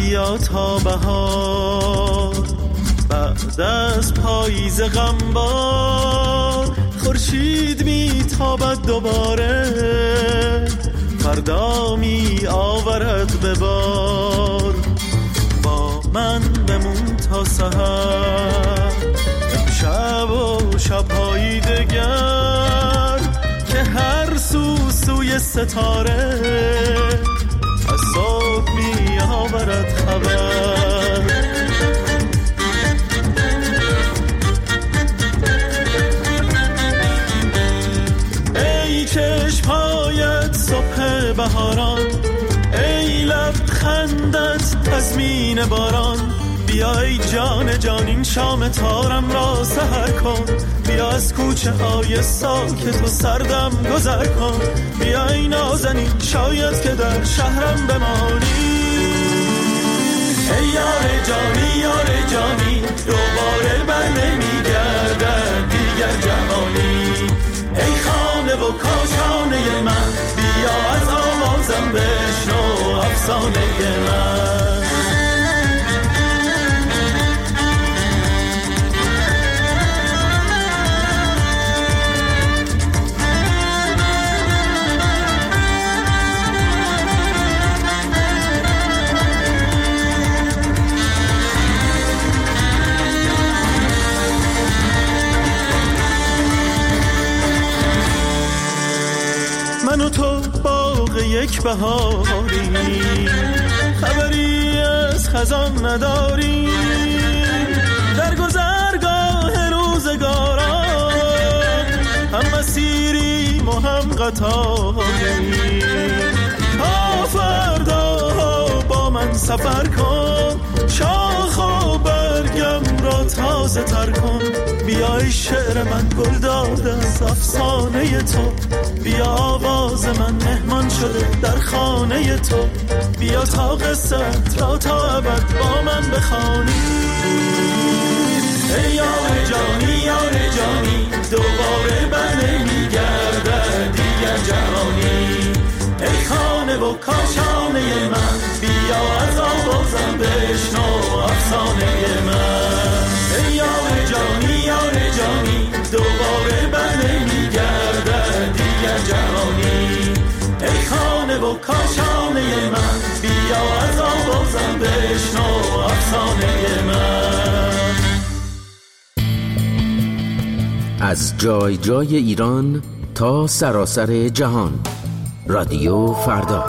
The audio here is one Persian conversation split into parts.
بیا تا بهار، بعد از پاییز غمبار خورشید میتابد دوباره، فردا می آورد به بار. با من بمون تا سحر، امشب و شب‌های دگر، که هر سوی ستاره از صبح می آورد خبر. ای چشم‌هایت صبح بهاران، ای لبخندت تضمین باران، بیای جان جان این شام تارم را سحر کن، بیا از کوچه های ساکت و سردم گذر کن، بیای نازنین شاید که در شهرم بمانی. ای یار جانی یار جانی، دوباره بر نمیگردد دیگر جوانی. ای خانه و کاشانه من، بیا از آوازم بشنو افسانه من. من و تو باغ یک بهاری، خبری از خزان نداری، در گذرگاه روزگاران هم مسیریم و هم قطاری. تا فردا با من سفر کن، شاخ و برگم را تازه تر کن، بیای شعر من گل داده از افسانه تو، بیا آواز من مهمان شده در خانه تو، بیا تا قصت را تا ابد با من بخوانی. ای یار جانی یار جانی، دوباره بر نمیگردد دیگر جهانی. ای خانه و کاشانه من، بیا از آوازم بشنو افسانه من. ای یار جانی یار جانی، دوباره بر نمیگردد دیگر جهانی. ای خانه و کاشانه من، بیا از آوازم بشنو افسانه من. از جای جای ایران تا سراسر جهان، رادیو فردا.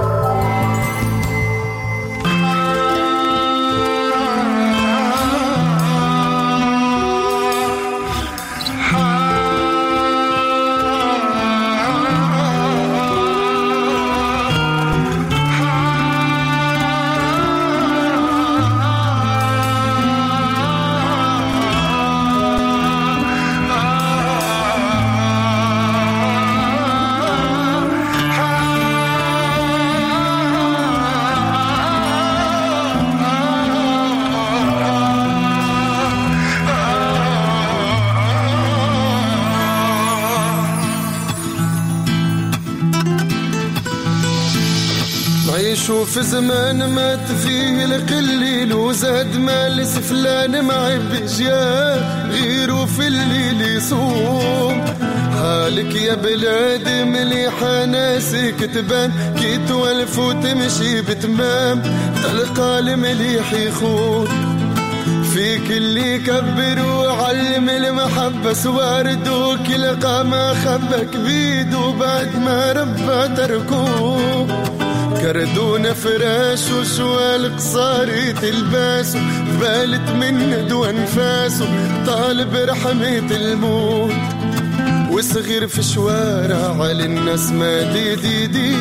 شوف زمان مات فيه القليل وزاد مال سفلان ما بجيا غيرو في الليل يصوم. حالك يا بلادي مليحة ناسك تبان كي توالف وتمشي بتمام، تلقى المليح يخون فيك اللي يكبر وعلم المحبة سوارد وكلقى ما خبك بيد وبعد ما ربى تركوه. كردون فراش وشوال قصاري تلباسه بالت من دو انفاسه طالب رحمة الموت. وصغير في شوارع على الناس ما دي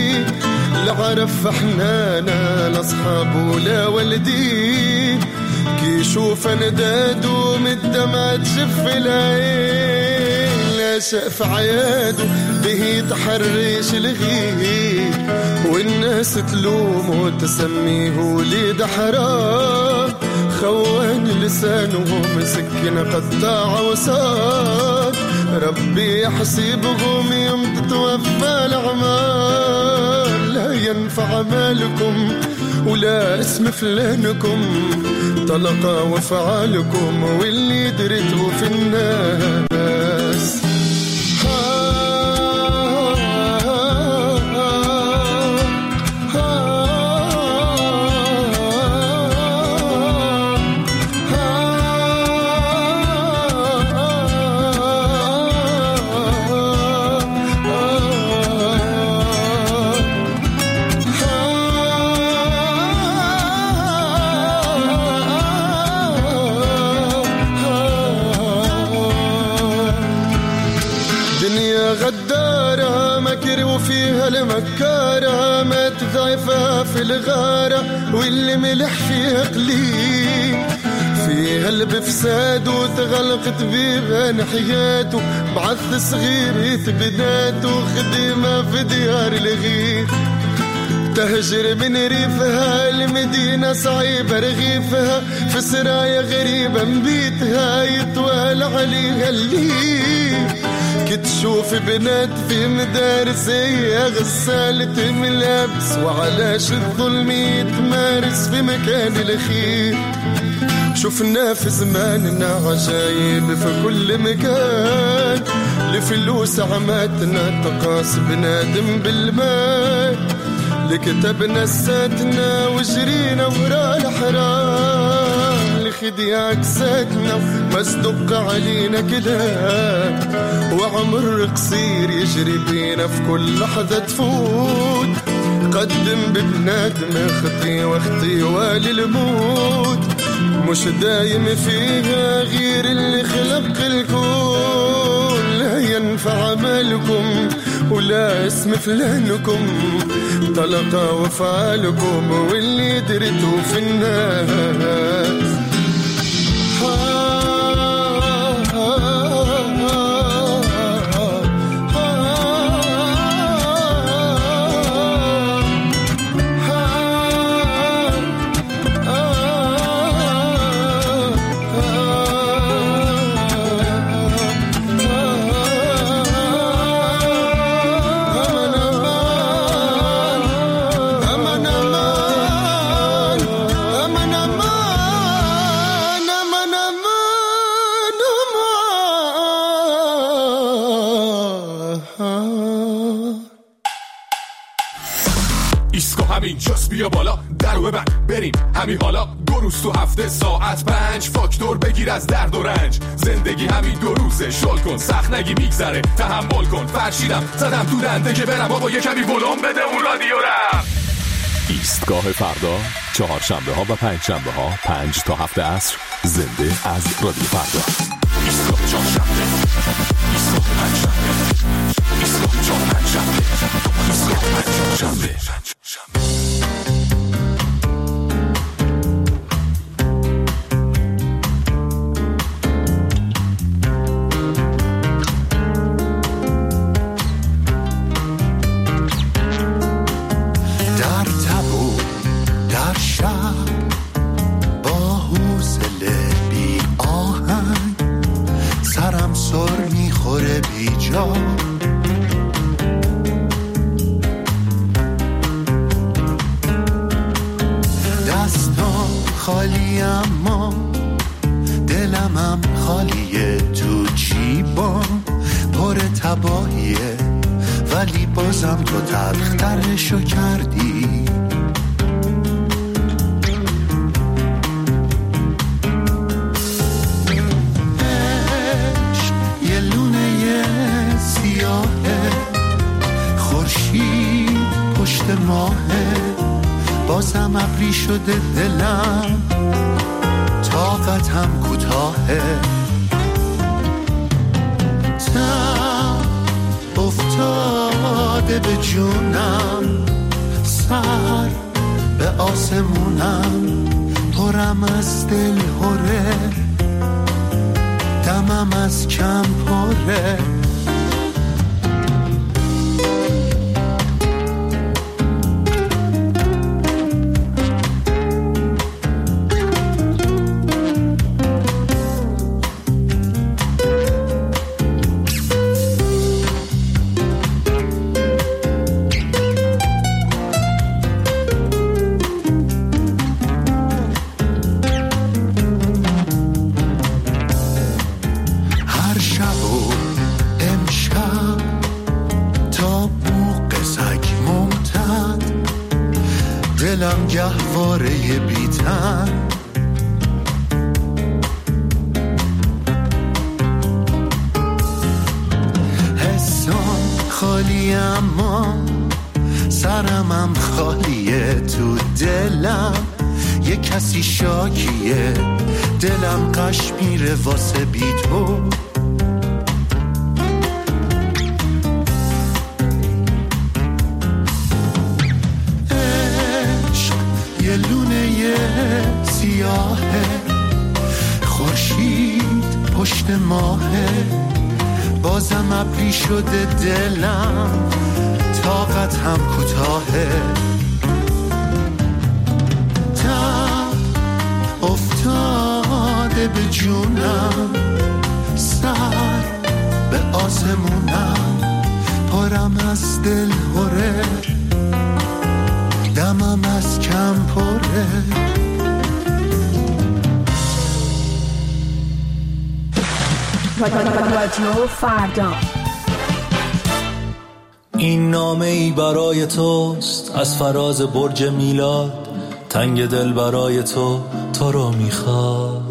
لعرف حنانا لاصحاب ولا ولدي كي شوف نداد ومدمع تشف العين لا شاف عياده به تحرش الغيب والناس تلوم وتسميه وليد حرام. خوان لسانه مسكن قطاع وصاب ربي يحسبهم يوم تتوفى الأعمال. لا ينفع مالكم ولا اسم فلانكم، طلقة وفعالكم واللي درتوا في الناس. غدارة مكر وفيها المكارة، ما تضعفها في الغارة واللي ملح فيها قليل، فيها البفساد وتغلقت بيبان حياته، بعث صغير يثبناته خدمة في ديار الغير، تهجر من ريفها المدينة صعيبة رغيفها، في سرايا غريبة مبيتها يطوال عليها الليل، كتشوف بنات في مدارس هي غسالة ملابس، وعلاش الظلم يتمارس في مكان الخير. شفنا في زماننا عجايب في كل مكان، لفلوس عماتنا تقاس بنادم بالمال، لكتبنا الساتنا وجرينا ورا الحرام، لخدي عكساتنا مصدق علينا كلام، وعمر قصير يجري بينا في كل لحظة تفوت، قدم ببنادم خطي واختي والي الموت، مش دايم فيها غير اللي خلق الكون، لا ينفع عملكم ولا اسم فلانكم، طلقة وفعالكم واللي درتوا في الناس. اینجاست بیا بالا درو ببند بریم همین حالا، دو روز تو هفته ساعت 5 فاکتور بگیر از درد و رنج، زندگی همین دو روزه شل کن سخت نگی میگذره تحمل کن، فرشیدم زدم تو دنده که برم بابا یه کمی ولوم بده اون رادیو رم. ایستگاه فردا چهارشنبه ها و پنجشنبه ها 5 تا 7 عصر زنده از رادیو فردا. ایستگاه چهارشنبه، ایستگاه پنجشنبه، ایستگاه چهارشنبه، ایستگاه پنجشنبه. خالی اما دلمم خالیه، تو جیبام پر تباهیه، ولی بازم تو تلخترشو کردی. عشق یه لونه سیاهه، خورشید پشت ماهه، بازم ابری شده دلم، طاقتم کوتاهه، تم افتاده به جونم، سر به آسمونم، پرم از دل هره، دمم از کم پره. دلم گهواره بیتن، حسام خالی اما سرمم خالیه، تو دلم یه کسی شاکیه، دلم قش میره واسه بی تو. عشق یه لونه سیاهه، خورشید پشت ماهه، بازم ابری شده دلم، طاقت هم کوتاهه. تب افتاده به جونم، سر به آسمونم، پرم از دل هره، دمم از کم پره. رادیو فردا. این نامه ای برای توست از فراز برج میلاد، تنگ دل برای تو رو میخواد.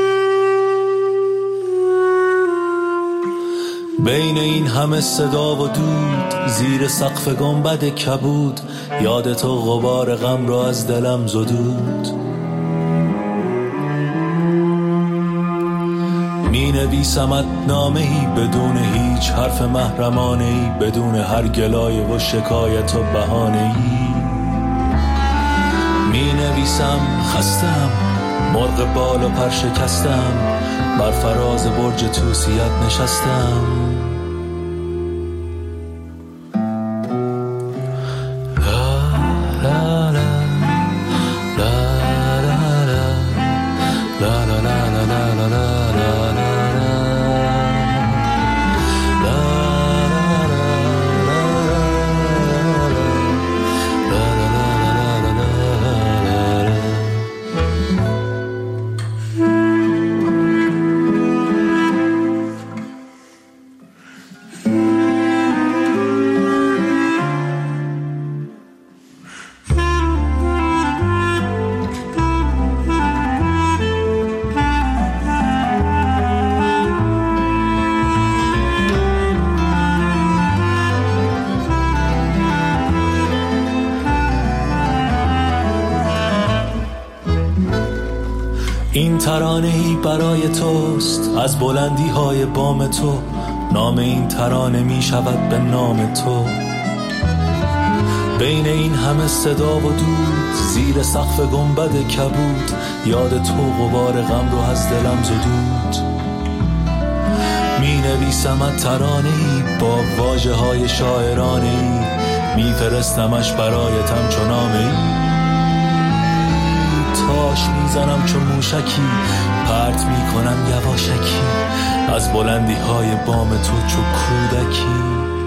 بین این همه صدا و دود، زیر سقف گنبد کبود، یاد تو غبار غم را از دلم زدود. می نویسمت نامه‌ای بدون هیچ حرف محرمانه‌ای، بدون هر گلایه و شکایت و بهانه‌ای. می نویسم خستم، مرغ بال و پر شکستم، بر فراز برج توسیت نشستم. این ترانه‌ای برای توست از بلندی های بام تو، نام این ترانه می شود به نام تو. بین این همه صدا و دود، زیر سقف گنبد کبود، یاد تو غبار غم رو از دلم زدود. می نویسمت ترانه‌ای با واژه های شاعرانه‌ای، می فرستمش برایتم چو نامه‌ای. تاش میزنم چون موشکی، پرت میکنم یواشکی، از بلندی های بام تو چو کودکی.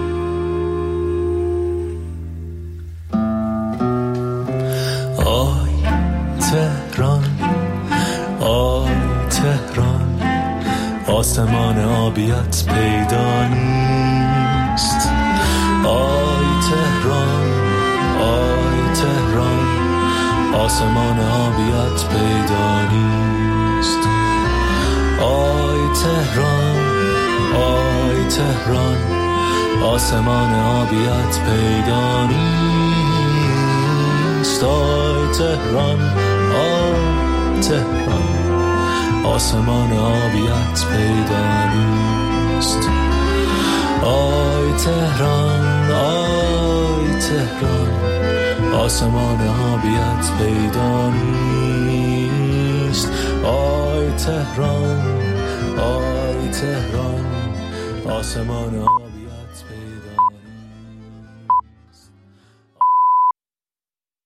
آی تهران، آی تهران، آسمان آبیت پیدا نیست. آی تهران، آی تهران، آسمان آبیت پیدا نیست. آی تهران، آی تهران، آسمان آبیت پیدا نیست. آی تهران، آی تهران، آسمان آبیت پیدا نیست. آی تهران، آی تهران، آسمان آبیت پیدا نیست. آی تهران، آی تهران، آسمان آبیت